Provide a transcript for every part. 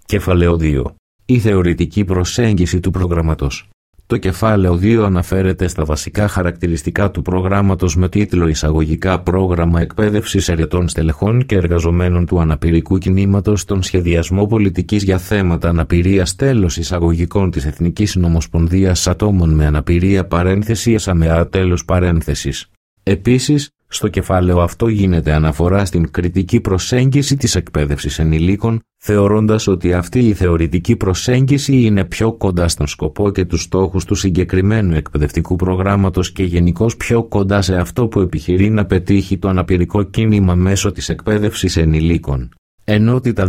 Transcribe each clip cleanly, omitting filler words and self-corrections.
Κεφάλαιο 2. Η θεωρητική προσέγγιση του προγράμματος. Το κεφάλαιο 2 αναφέρεται στα βασικά χαρακτηριστικά του προγράμματος με τίτλο «Εισαγωγικά πρόγραμμα εκπαίδευσης αιρετών στελεχών και εργαζομένων του αναπηρικού κινήματος στον σχεδιασμό πολιτικής για θέματα αναπηρίας τέλος εισαγωγικών της Εθνικής Συνομοσπονδίας Ατόμων με Αναπηρία παρένθεση ΕΣΑΜΕΑ τέλος παρένθεσης». Επίσης, στο κεφάλαιο αυτό γίνεται αναφορά στην κριτική προσέγγιση της εκπαίδευσης ενηλίκων, θεωρώντας ότι αυτή η θεωρητική προσέγγιση είναι πιο κοντά στον σκοπό και τους στόχους του συγκεκριμένου εκπαιδευτικού προγράμματος και γενικώς πιο κοντά σε αυτό που επιχειρεί να πετύχει το αναπηρικό κίνημα μέσω της εκπαίδευσης ενηλίκων. Ενότητα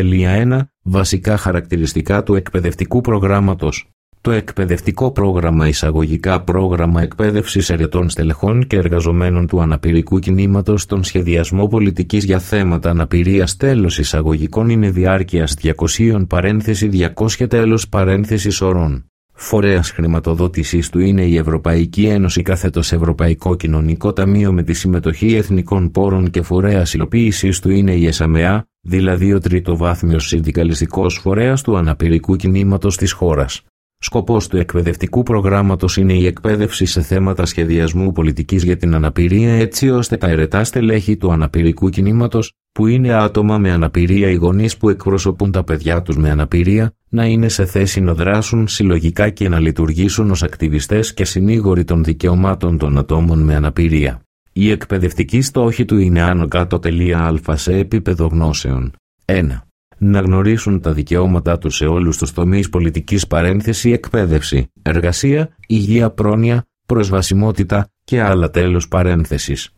2.1 Βασικά χαρακτηριστικά του εκπαιδευτικού προγράμματος. Το εκπαιδευτικό πρόγραμμα εισαγωγικά πρόγραμμα εκπαίδευσης αιρετών στελεχών και εργαζομένων του αναπηρικού κινήματος στον σχεδιασμό πολιτικής για θέματα αναπηρίας τέλος εισαγωγικών είναι διάρκειας 200 παρένθεση 200 τέλος παρένθεσης ωρών. Φορέας χρηματοδότησης του είναι η Ευρωπαϊκή Ένωση καθέτος Ευρωπαϊκό Κοινωνικό Ταμείο με τη συμμετοχή εθνικών πόρων και φορέας υλοποίησης του είναι η ΕΣΑΜΕΑ, δηλαδή ο τριτοβάθμιος συνδικαλιστικός φορέας του αναπηρικού κινήματος της χώρας. Σκοπός του εκπαιδευτικού προγράμματος είναι η εκπαίδευση σε θέματα σχεδιασμού πολιτικής για την αναπηρία έτσι ώστε τα αιρετά στελέχη του αναπηρικού κινήματος, που είναι άτομα με αναπηρία ή γονείς που εκπροσωπούν τα παιδιά τους με αναπηρία, να είναι σε θέση να δράσουν συλλογικά και να λειτουργήσουν ως ακτιβιστές και συνήγοροι των δικαιωμάτων των ατόμων με αναπηρία. Η εκπαιδευτική στόχη του είναι άνω κάτω α σε επίπεδο γνώσεων. 1. Να γνωρίσουν τα δικαιώματά τους σε όλους τους τομείς πολιτικής παρένθεση εκπαίδευση, εργασία, υγεία, πρόνοια, προσβασιμότητα και άλλα τέλος παρένθεσης.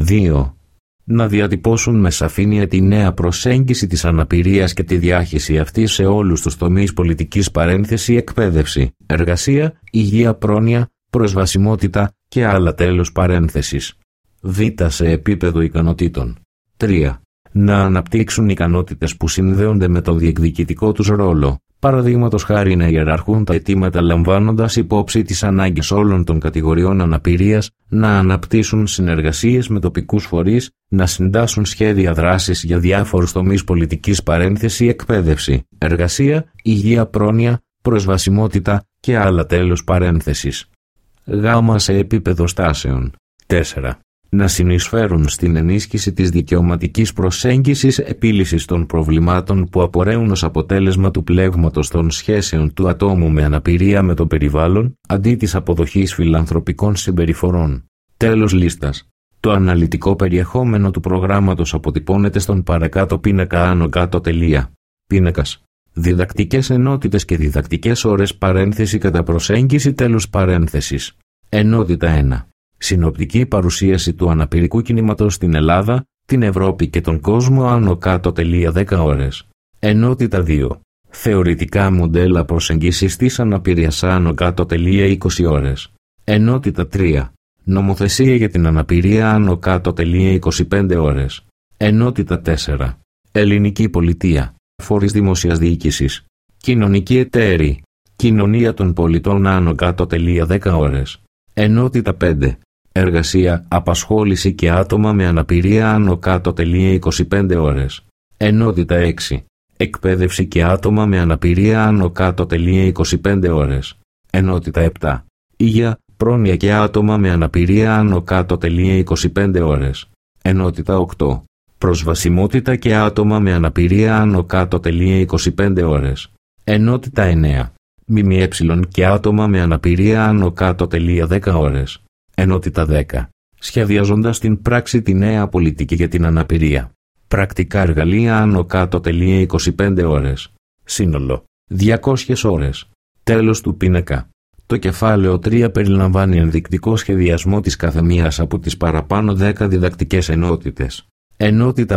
2. Να διατυπώσουν με σαφήνεια τη νέα προσέγγιση της αναπηρίας και τη διάχυση αυτής σε όλους τους τομείς πολιτικής παρένθεση εκπαίδευση, εργασία, υγεία, πρόνοια, προσβασιμότητα και άλλα τέλος παρένθεσης. Β. Σε επίπεδο ικανοτήτων. 3. Να αναπτύξουν ικανότητες που συνδέονται με το διεκδικητικό τους ρόλο, παραδείγματος χάρη να ιεραρχούν τα αιτήματα λαμβάνοντας υπόψη τις ανάγκες όλων των κατηγοριών αναπηρίας, να αναπτύσσουν συνεργασίες με τοπικούς φορείς, να συντάσσουν σχέδια δράσης για διάφορους τομείς πολιτικής παρένθεση εκπαίδευση, εργασία, υγεία, πρόνοια, προσβασιμότητα και άλλα τέλος παρένθεσης. Γ. Σε επίπεδο στάσεων. 4. Να συνεισφέρουν στην ενίσχυση της δικαιωματικής προσέγγισης επίλυσης των προβλημάτων που απορρέουν ως αποτέλεσμα του πλέγματος των σχέσεων του ατόμου με αναπηρία με το περιβάλλον, αντί της αποδοχής φιλανθρωπικών συμπεριφορών. Τέλος λίστας. Το αναλυτικό περιεχόμενο του προγράμματος αποτυπώνεται στον παρακάτω πίνακα άνω κάτω τελεία. Πίνακας. Διδακτικές ενότητες και διδακτικές ώρες παρένθεση κατά προσέγγιση τέλος παρένθεσης. Ενότητα 1. Συνοπτική παρουσίαση του αναπηρικού κινήματος στην Ελλάδα, την Ευρώπη και τον κόσμο άνω κάτω τελεία 10 ώρες. Ενότητα 2. Θεωρητικά μοντέλα προσεγγίσης της αναπηρίας άνω κάτω τελεία 20 ώρες. Ενότητα 3. Νομοθεσία για την αναπηρία άνω κάτω τελεία 25 ώρες. Ενότητα 4. Ελληνική πολιτεία. Φορείς δημόσιας διοίκησης. Κοινωνική εταίροι. Κοινωνία των πολιτών άνω κάτω τελεία 10 ώρες. Ενότητα 5. Εργασία, απασχόληση και άτομα με αναπηρία άνω κάτω τελεία 25 ώρες. Ενότητα 6. Εκπαίδευση και άτομα με αναπηρία άνω κάτω τελεία 25 ώρες. Ενότητα 7. Υγεία, πρόνοια και άτομα με αναπηρία άνω κάτω τελεία 25 ώρες. Ενότητα 8. Προσβασιμότητα και άτομα με αναπηρία άνω κάτω τελεία 25 ώρες. Ενότητα 9. ΜΜΕ και άτομα με αναπηρία άνω κάτω τελεία 10 ώρες. Ενότητα 10. Σχεδιαζοντας την πράξη τη νέα πολιτική για την αναπηρία. Πρακτικά εργαλεία άνω κάτω τελεία 25 ώρες. Σύνολο. 200 ώρες. Τέλος του πίνακα. Το κεφάλαιο 3 περιλαμβάνει ενδεικτικό σχεδιασμό της καθεμίας από τις παραπάνω 10 διδακτικές ενότητες. Ενότητα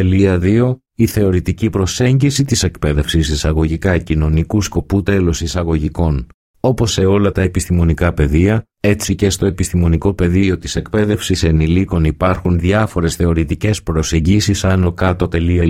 2.2. Η θεωρητική προσέγγιση της εκπαίδευσης εισαγωγικά κοινωνικού σκοπού τέλος εισαγωγικών. Όπως σε όλα τα επιστημονικά πεδία, έτσι και στο επιστημονικό πεδίο της εκπαίδευσης ενηλίκων υπάρχουν διάφορες θεωρητικές προσεγγίσεις άνω κάτω τελεία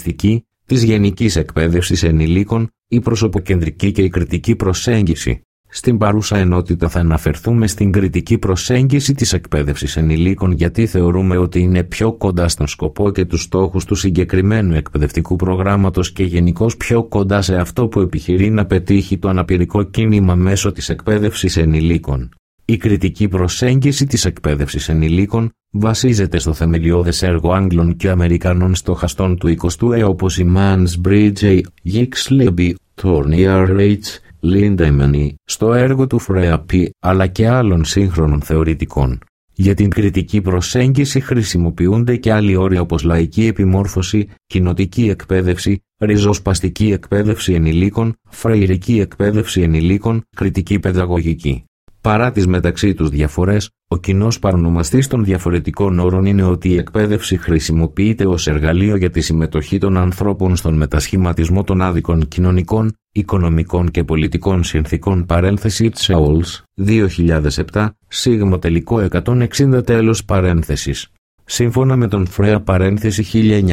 λειτουργιστική, της γενικής εκπαίδευσης ενηλίκων, η προσωποκεντρική και η κριτική προσέγγιση. Στην παρούσα ενότητα θα αναφερθούμε στην κριτική προσέγγιση της εκπαίδευσης ενηλίκων, γιατί θεωρούμε ότι είναι πιο κοντά στον σκοπό και τους στόχους του συγκεκριμένου εκπαιδευτικού προγράμματος και γενικώς πιο κοντά σε αυτό που επιχειρεί να πετύχει το αναπηρικό κίνημα μέσω της εκπαίδευσης ενηλίκων. Η κριτική προσέγγιση της εκπαίδευσης ενηλίκων βασίζεται στο θεμελιώδες έργο Άγγλων και Αμερικανών στοχαστών του 20ου αιώνα όπως οι Mansbridge, Gixleby, Tournier H. Lindemann, στο έργο του Freya P. αλλά και άλλων σύγχρονων θεωρητικών. Για την κριτική προσέγγιση χρησιμοποιούνται και άλλοι όροι όπως λαϊκή επιμόρφωση, κοινοτική εκπαίδευση, ριζοσπαστική εκπαίδευση ενηλίκων, φρεϊρική εκπαίδευση ενηλίκων, κριτική παιδαγωγική. Παρά τις μεταξύ τους διαφορές, ο κοινός παρονομαστής των διαφορετικών όρων είναι ότι η εκπαίδευση χρησιμοποιείται ως εργαλείο για τη συμμετοχή των ανθρώπων στον μετασχηματισμό των άδικων κοινωνικών, οικονομικών και πολιτικών συνθήκων παρένθεση Charles, 2007, σίγμα τελικό 160 τέλος παρένθεσης. Σύμφωνα με τον Freya παρένθεση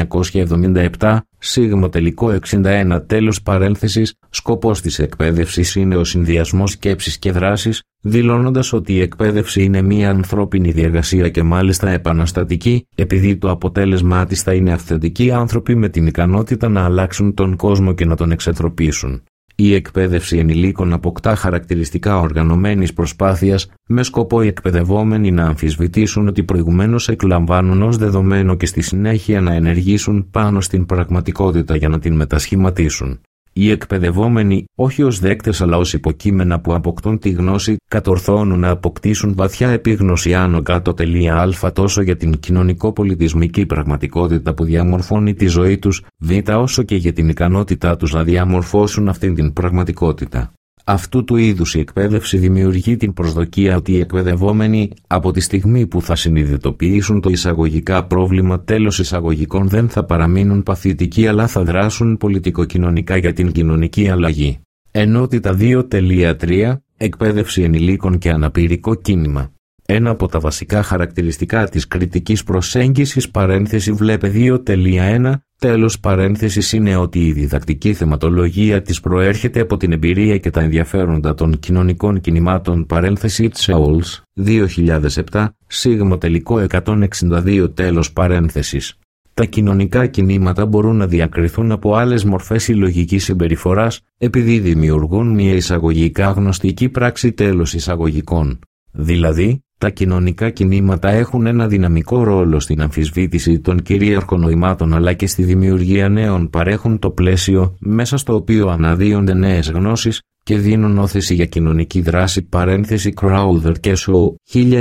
1977, σίγμα τελικό 61 τέλος παρένθεσης, σκοπός της εκπαίδευσης είναι ο συνδυασμός σκέψης και δράσης, δηλώνοντας ότι η εκπαίδευση είναι μια ανθρώπινη διεργασία και μάλιστα επαναστατική, επειδή το αποτέλεσμά της θα είναι αυθεντικοί άνθρωποι με την ικανότητα να αλλάξουν τον κόσμο και να τον εξανθρωπίσουν. Η εκπαίδευση ενηλίκων αποκτά χαρακτηριστικά οργανωμένης προσπάθειας, με σκοπό οι εκπαιδευόμενοι να αμφισβητήσουν ότι προηγουμένως εκλαμβάνουν ως δεδομένο και στη συνέχεια να ενεργήσουν πάνω στην πραγματικότητα για να την μετασχηματίσουν. Οι εκπαιδευόμενοι, όχι ως δέκτες αλλά ως υποκείμενα που αποκτούν τη γνώση, κατορθώνουν να αποκτήσουν βαθιά επίγνωση άνω κάτω α τόσο για την κοινωνικο-πολιτισμική πραγματικότητα που διαμορφώνει τη ζωή τους, β όσο και για την ικανότητά τους να διαμορφώσουν αυτήν την πραγματικότητα. Αυτού του είδους η εκπαίδευση δημιουργεί την προσδοκία ότι οι εκπαιδευόμενοι, από τη στιγμή που θα συνειδητοποιήσουν το εισαγωγικά πρόβλημα τέλος εισαγωγικών, δεν θα παραμείνουν παθητικοί αλλά θα δράσουν πολιτικοκοινωνικά για την κοινωνική αλλαγή. Ενότητα 2.3 Εκπαίδευση ενηλίκων και αναπηρικό κίνημα. Ένα από τα βασικά χαρακτηριστικά της κριτικής προσέγγισης παρένθεση βλέπε 2.1 τέλος παρένθεσης είναι ότι η διδακτική θεματολογία της προέρχεται από την εμπειρία και τα ενδιαφέροντα των κοινωνικών κινημάτων παρένθεση Charles, 2007, σίγμα τελικό 162 τέλος παρένθεσης. Τα κοινωνικά κινήματα μπορούν να διακριθούν από άλλες μορφές συλλογικής συμπεριφοράς επειδή δημιουργούν μια εισαγωγικά γνωστική πράξη τέλος εισαγωγικών. Δηλαδή, τα κοινωνικά κινήματα έχουν ένα δυναμικό ρόλο στην αμφισβήτηση των κυρίαρχων νοημάτων αλλά και στη δημιουργία νέων, παρέχουν το πλαίσιο μέσα στο οποίο αναδύονται νέες γνώσεις και δίνουν όθηση για κοινωνική δράση παρένθεση Crowther και Shaw,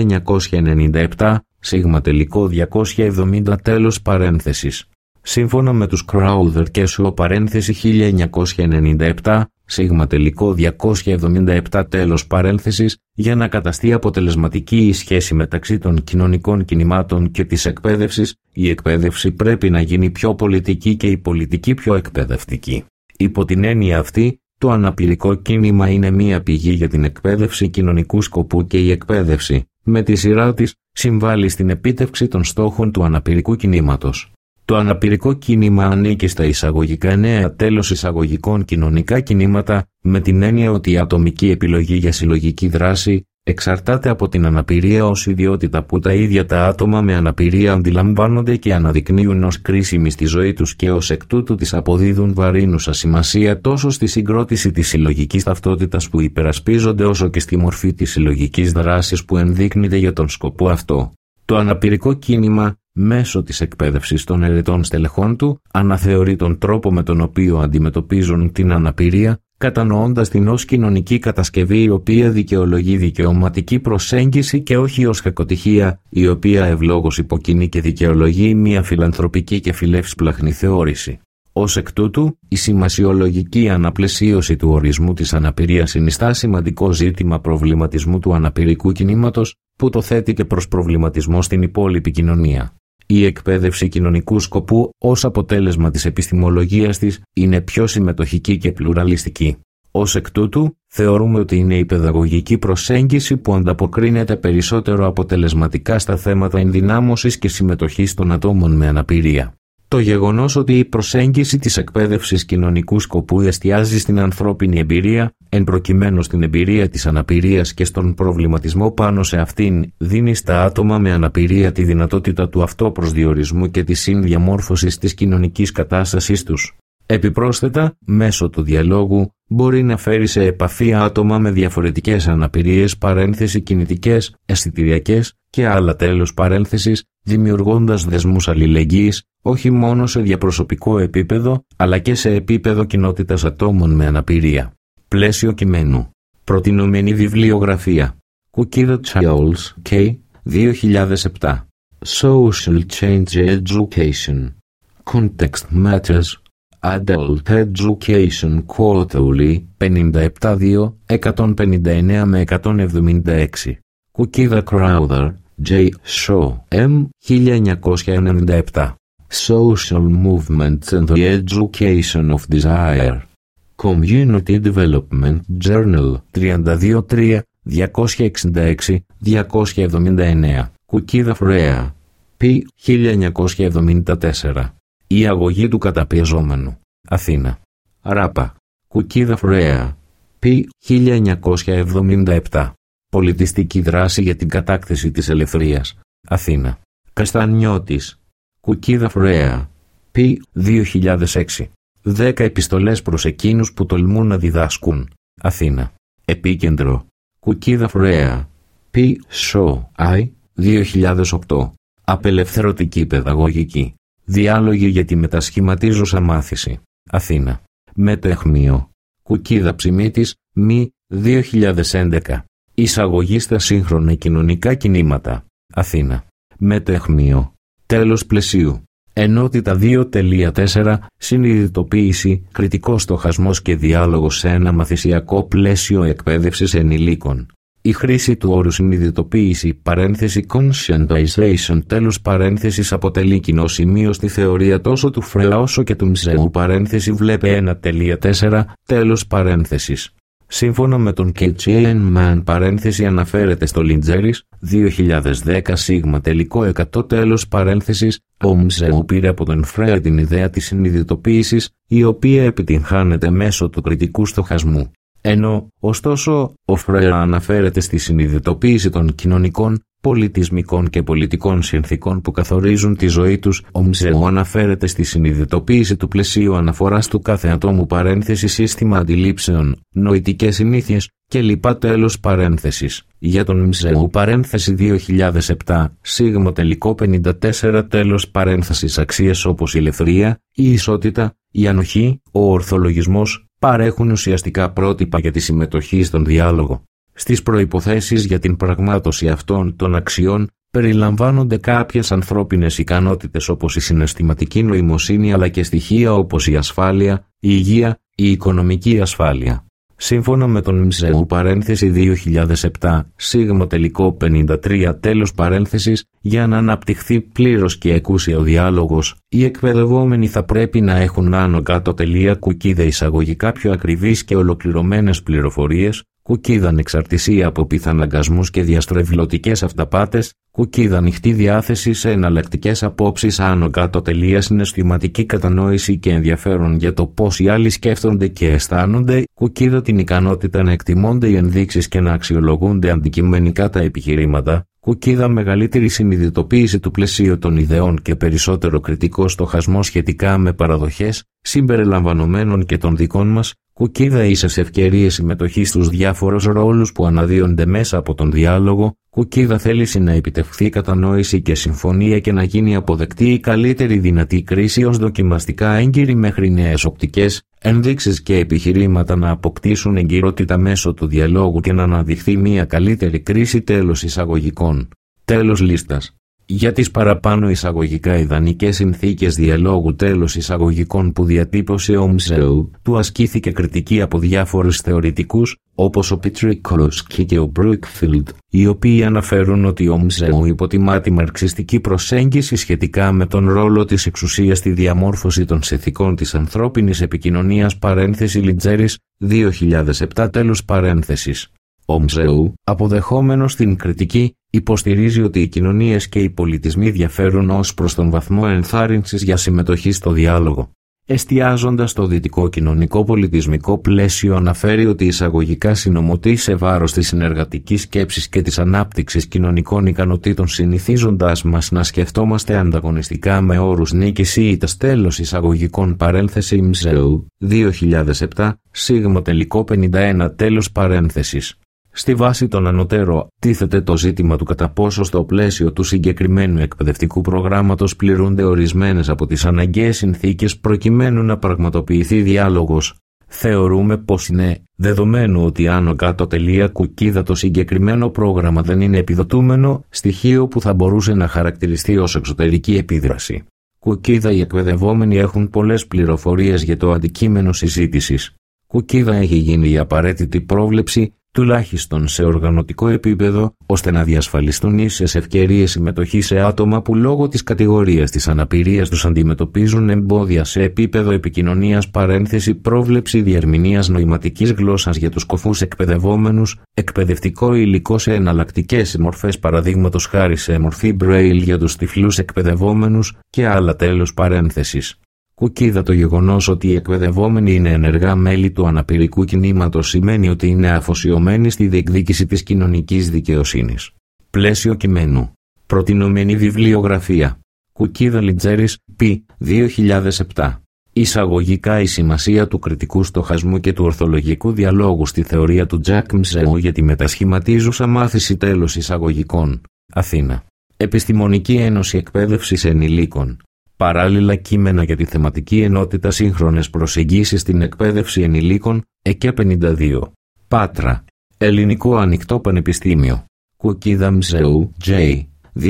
1997, σίγμα τελικό 270 τέλος παρένθεσης. Σύμφωνα με τους Crowther και Shaw παρένθεση 1997, σίγμα τελικό 277 τέλος παρένθεσης, για να καταστεί αποτελεσματική η σχέση μεταξύ των κοινωνικών κινημάτων και της εκπαίδευσης, η εκπαίδευση πρέπει να γίνει πιο πολιτική και η πολιτική πιο εκπαιδευτική. Υπό την έννοια αυτή, το αναπηρικό κίνημα είναι μία πηγή για την εκπαίδευση κοινωνικού σκοπού και η εκπαίδευση, με τη σειρά της, συμβάλλει στην επίτευξη των στόχων του αναπηρικού κινήματος. Το αναπηρικό κίνημα ανήκει στα εισαγωγικά νέα τέλος εισαγωγικών κοινωνικά κινήματα, με την έννοια ότι η ατομική επιλογή για συλλογική δράση εξαρτάται από την αναπηρία ως ιδιότητα που τα ίδια τα άτομα με αναπηρία αντιλαμβάνονται και αναδεικνύουν ως κρίσιμη στη ζωή τους και ως εκ τούτου της αποδίδουν βαρύνουσα σημασία τόσο στη συγκρότηση της συλλογικής ταυτότητας που υπερασπίζονται όσο και στη μορφή της συλλογικής δράσης που ενδείκνυται για τον σκοπό αυτό. Το αναπηρικό κίνημα, μέσω της εκπαίδευσης των ερετών στελεχών του, αναθεωρεί τον τρόπο με τον οποίο αντιμετωπίζουν την αναπηρία, κατανοώντας την ως κοινωνική κατασκευή η οποία δικαιολογεί δικαιωματική προσέγγιση και όχι ως κακοτυχία, η οποία ευλόγως υποκινεί και δικαιολογεί μια φιλανθρωπική και φιλεύσπλαχνη θεώρηση. Ως εκ τούτου, η σημασιολογική αναπλαισίωση του ορισμού της αναπηρίας συνιστά σημαντικό ζήτημα προβληματισμού του αναπηρικού κινήματος, που το θέτει και προς προβληματισμό στην υπόλοιπη κοινωνία. Η εκπαίδευση κοινωνικού σκοπού, ως αποτέλεσμα της επιστημολογίας της, είναι πιο συμμετοχική και πλουραλιστική. Ως εκ τούτου, θεωρούμε ότι είναι η παιδαγωγική προσέγγιση που ανταποκρίνεται περισσότερο αποτελεσματικά στα θέματα ενδυνάμωσης και συμμετοχής των ατόμων με αναπηρία. Το γεγονός ότι η προσέγγιση της εκπαίδευσης κοινωνικού σκοπού εστιάζει στην ανθρώπινη εμπειρία, εν προκειμένου στην εμπειρία της αναπηρίας και στον προβληματισμό πάνω σε αυτήν, δίνει στα άτομα με αναπηρία τη δυνατότητα του αυτοπροσδιορισμού και της συνδιαμόρφωσης της κοινωνικής κατάστασής τους. Επιπρόσθετα, μέσω του διαλόγου, μπορεί να φέρει σε επαφή άτομα με διαφορετικές αναπηρίες παρένθεση κινητικές, αισθητηριακές και άλλα τέλος παρένθεσης, δημιουργώντας δεσμούς αλληλεγγύης, όχι μόνο σε διαπροσωπικό επίπεδο, αλλά και σε επίπεδο κοινότητας ατόμων με αναπηρία. Πλαίσιο κειμένου. Προτινόμενη βιβλιογραφία. Κουκίδα Charles K. 2007. Social Change Education. Context Matters. Adult Education Quarterly 57-2, 159 με 176. Κουκίδα Crowther, J. Shaw, M. 1997. Social Movements and the Education of Desire. Community Development Journal 32-3, 266-279. Κουκίδα Freya, P. 1974. Η αγωγή του καταπιεζόμενου. Αθήνα. Ράπα. Κουκίδα Freya, P. 1977. Πολιτιστική δράση για την κατάκτηση της ελευθερίας. Αθήνα. Καστανιώτης. Κουκίδα Freya, P. 2006. 10 επιστολές προς εκείνους που τολμούν να διδάσκουν. Αθήνα. Επίκεντρο. Κουκίδα Freya, P. Shaw, I. 2008. Απελευθερωτική παιδαγωγική. Διάλογοι για τη μετασχηματίζουσα μάθηση. Αθήνα. Μετέχμιο. Κουκίδα Ψημίτης, Μη, 2011. Εισαγωγή στα σύγχρονα κοινωνικά κινήματα. Αθήνα. Μετέχμιο. Τέλος πλαισίου. Ενότητα 2.4. Συνειδητοποίηση, κριτικός στοχασμός και διάλογος σε ένα μαθησιακό πλαίσιο εκπαίδευσης ενηλίκων. Η χρήση του όρου συνειδητοποίηση παρένθεση conscientization τέλος παρένθεσης αποτελεί κοινό σημείο στη θεωρία τόσο του Freya όσο και του Μζεού παρένθεση βλέπε 1.4 τέλος παρένθεσης. Σύμφωνα με τον K.J. Man παρένθεση αναφέρεται στο Λιντζέρις 2010 σίγμα τελικό 100 τέλος παρένθεσης, ο Μζεού πήρε από τον Freya την ιδέα της συνειδητοποίησης, η οποία επιτυγχάνεται μέσω του κριτικού στοχασμού. Ενώ, ωστόσο, ο Freya αναφέρεται στη συνειδητοποίηση των κοινωνικών, πολιτισμικών και πολιτικών συνθήκων που καθορίζουν τη ζωή τους, ο Μζεού αναφέρεται στη συνειδητοποίηση του πλαισίου αναφοράς του κάθε ατόμου παρένθεση σύστημα αντιλήψεων, νοητικές συνήθειες κλπ. Τέλος παρένθεσης. Για τον Μζεού παρένθεση 2007, σίγμα τελικό 54 τέλος παρένθεσης αξίες όπως η ελευθερία, η ισότητα, η ανοχή, ο ορθολογισμός, παρέχουν ουσιαστικά πρότυπα για τη συμμετοχή στον διάλογο. Στις προϋποθέσεις για την πραγμάτωση αυτών των αξιών περιλαμβάνονται κάποιες ανθρώπινες ικανότητες όπως η συναισθηματική νοημοσύνη αλλά και στοιχεία όπως η ασφάλεια, η υγεία, η οικονομική ασφάλεια. Σύμφωνα με τον Μζεού παρένθεση 2007, σίγμα τελικό 53 τέλος παρένθεσης, για να αναπτυχθεί πλήρως και εκούσια ο διάλογος, οι εκπαιδευόμενοι θα πρέπει να έχουν άνω κάτω τελεία κουκίδα εισαγωγικά πιο ακριβείς και ολοκληρωμένες πληροφορίες, κουκίδα ανεξαρτησία από πιθαναγκασμούς και διαστρεβλωτικές αυταπάτες, κουκίδα ανοιχτή διάθεση σε εναλλακτικές απόψεις άνω κάτω τελεία συναισθηματική κατανόηση και ενδιαφέρον για το πώς οι άλλοι σκέφτονται και αισθάνονται, κουκίδα την ικανότητα να εκτιμώνται οι ενδείξεις και να αξιολογούνται αντικειμενικά τα επιχειρήματα, κουκίδα μεγαλύτερη συνειδητοποίηση του πλαισίου των ιδεών και περισσότερο κριτικό στοχασμό σχετικά με παραδοχές, συμπεριλαμβανομένων και των δικών μας, κουκίδα ίσες ευκαιρίες συμμετοχής στους διάφορους ρόλους που αναδύονται μέσα από τον διάλογο, κουκίδα θέληση να επιτευχθεί κατανόηση και συμφωνία και να γίνει αποδεκτή η καλύτερη δυνατή κρίση ως δοκιμαστικά έγκυρη μέχρι νέες οπτικές, ενδείξεις και επιχειρήματα να αποκτήσουν εγκυρότητα μέσω του διαλόγου και να αναδειχθεί μια καλύτερη κρίση τέλος εισαγωγικών. Τέλος λίστας. Για τις παραπάνω εισαγωγικά ιδανικές συνθήκες διαλόγου τέλος εισαγωγικών που διατύπωσε ο Μζεού, του ασκήθηκε κριτική από διάφορους θεωρητικούς, όπως ο Πιτρικόλσκι και ο Μπρουικφίλντ, οι οποίοι αναφέρουν ότι ο Μζεού υποτιμά τη μαρξιστική προσέγγιση σχετικά με τον ρόλο της εξουσίας στη διαμόρφωση των συνθηκών της ανθρώπινης επικοινωνίας παρένθεση Λιτζέρης 2007 τέλος παρένθεσης. Ο Μζεού, αποδεχόμενος την κριτική, Υποστηρίζει ότι οι κοινωνίες και οι πολιτισμοί διαφέρουν ως προς τον βαθμό ενθάρρυνσης για συμμετοχή στο διάλογο. Εστιάζοντας στο δυτικό κοινωνικό πολιτισμικό πλαίσιο, αναφέρει ότι εισαγωγικά συνομωτεί σε βάρος της συνεργατικής σκέψης και της ανάπτυξης κοινωνικών ικανοτήτων, συνηθίζοντας μας να σκεφτόμαστε ανταγωνιστικά με όρους νίκης ή ήττας. Τέλος εισαγωγικών παρένθεση Μζεου, 2007, σίγμα τελικό 51 τέλος παρένθεσης. Στη βάση των ανωτέρω, τίθεται το ζήτημα του κατά πόσο στο πλαίσιο του συγκεκριμένου εκπαιδευτικού προγράμματος πληρούνται ορισμένες από τις αναγκαίες συνθήκες προκειμένου να πραγματοποιηθεί διάλογος. Θεωρούμε πως είναι δεδομένου ότι άνω κάτω τελεία κουκίδα το συγκεκριμένο πρόγραμμα δεν είναι επιδοτούμενο, στοιχείο που θα μπορούσε να χαρακτηριστεί ως εξωτερική επίδραση. Κουκίδα οι εκπαιδευόμενοι έχουν πολλές πληροφορίες για το αντικείμενο συζήτησης. Κουκίδα έχει γίνει η απαραίτητη πρόβλεψη, τουλάχιστον σε οργανωτικό επίπεδο, ώστε να διασφαλιστούν ίσες ευκαιρίες συμμετοχής σε άτομα που λόγω της κατηγορίας της αναπηρίας τους αντιμετωπίζουν εμπόδια σε επίπεδο επικοινωνίας. Παρένθεση πρόβλεψη διερμηνίας νοηματικής γλώσσας για τους κοφούς εκπαιδευόμενους, εκπαιδευτικό υλικό σε εναλλακτικές μορφές, παραδείγματος χάρη σε μορφή Braille για τους τυφλούς εκπαιδευόμενους και άλλα. Τέλος παρένθεσης. Κουκίδα το γεγονός ότι οι εκπαιδευόμενοι είναι ενεργά μέλη του αναπηρικού κινήματος σημαίνει ότι είναι αφοσιωμένοι στη διεκδίκηση της κοινωνικής δικαιοσύνης. Πλαίσιο κειμένου. Προτινόμενη βιβλιογραφία. Κουκίδα Λιτζέρης, π. 2007. Εισαγωγικά η σημασία του κριτικού στοχασμού και του ορθολογικού διαλόγου στη θεωρία του Τζακ Μζεου για τη μετασχηματίζουσα μάθηση. Τέλος εισαγωγικών. Αθήνα. Επιστημονική Ένωση Εκπαίδευσης Ενηλίκων. Παράλληλα κείμενα για τη θεματική ενότητα σύγχρονες προσεγγίσεις στην εκπαίδευση ενηλίκων, ΕΚΕ 52. Πάτρα. Ελληνικό Ανοιχτό Πανεπιστήμιο. Κουκίδα Μζεου, J.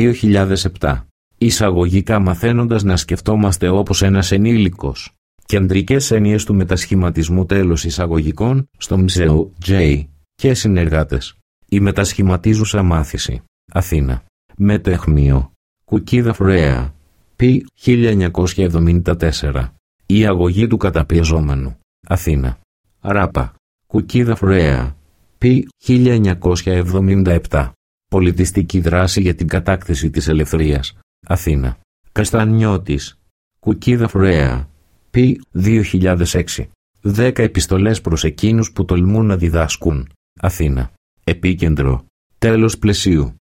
2007. Εισαγωγικά μαθαίνοντας να σκεφτόμαστε όπως ένας ενήλικος. Κεντρικές έννοιες του μετασχηματισμού. Τέλος εισαγωγικών, στο Μζεου, J. και συνεργάτες. Η μετασχηματίζουσα μάθηση. Αθήνα. Μετέχμιο. Κουκίδα Φρέα. π. 1974. Η αγωγή του καταπιεζόμενου. Αθήνα. Ράπα. Κουκίδα Φρέα. π. 1977. Πολιτιστική δράση για την κατάκτηση της ελευθερίας. Αθήνα. Καστανιώτης. Κουκίδα Φρέα. π. 2006. 10 επιστολές προς εκείνους που τολμούν να διδάσκουν. Αθήνα. Επίκεντρο. Τέλος πλαισίου.